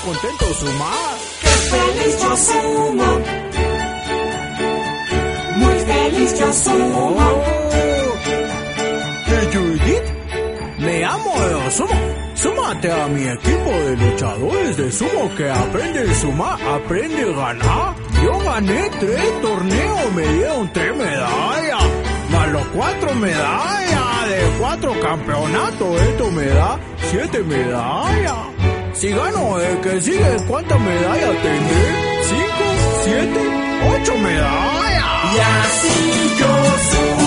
contento Suma. ¡Qué feliz yo sumo! Muy feliz yo sumo. Judith, me amo de sumo. Súmate a mi equipo de luchadores de sumo que aprende a sumar, aprende a ganar. Yo gané 3 torneos, me dieron 3 medallas, más los 4 medallas de 4 campeonatos. Esto me da 7 medallas. Si gano el que sigue, ¿cuántas medallas tendré? 5, 7, 8 medallas. Y así yo sumo.